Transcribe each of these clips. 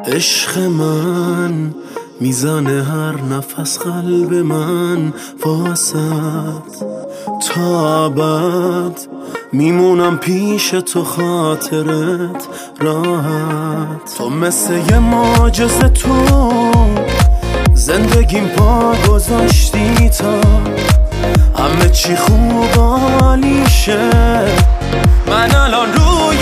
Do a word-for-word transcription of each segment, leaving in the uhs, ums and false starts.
عشق من میزنه هر نفس قلب من واسط، تا ابد میمونم پیش تو خاطرت راحت. تو مثل یه معجزه تو زندگیم پا گذاشتی، تا همه چی خوب عالیشه. من الان روی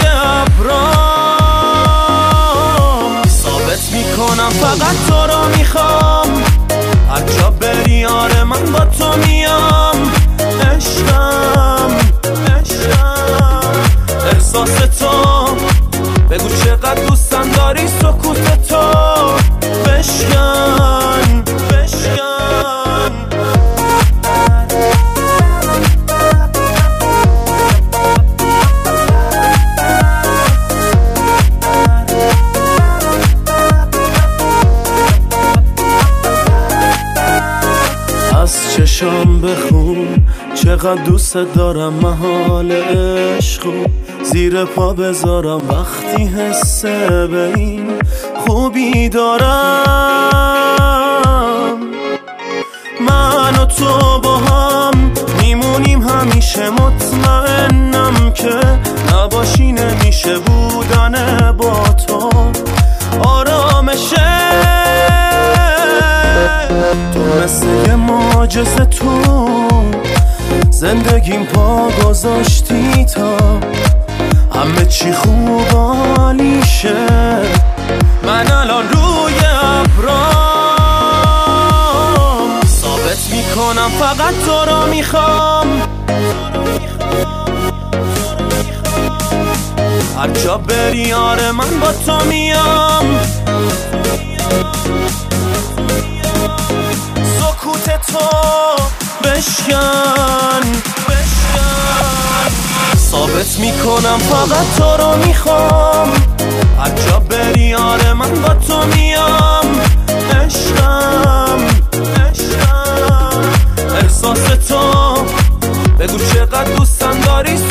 ابرام ثابت میکنم فقط تو رو میخوام، هر جا بری آره من با تو میام. عشقم عشقم احساس تو، بگو چقدر دوستم داری سکوت تو. بشکن بشکن از چشام بخون چقدر دوست دارم، محال عشقو زیر پا بذارم وقتی حس به این خوبی دارم. من و تو با هم میمونیم همیشه، مطمئنم که نباشی نمیشه بودن با تو آرامشه. تو مثل یه معجزه تو زندگیم پا گذاشتی، تا همه چی خوب عالیشه. من الان روی ابرام ثابت میکنم فقط تو رو میخوام، هر جا بری آره من با تو میام. سکوت تو بشکن بشکن ثابت میکنم فقط تو رو میخوام، هر جا بری آره من با تو میام. عشقم عشقم احساس تو، بگو چقدر دوستم داری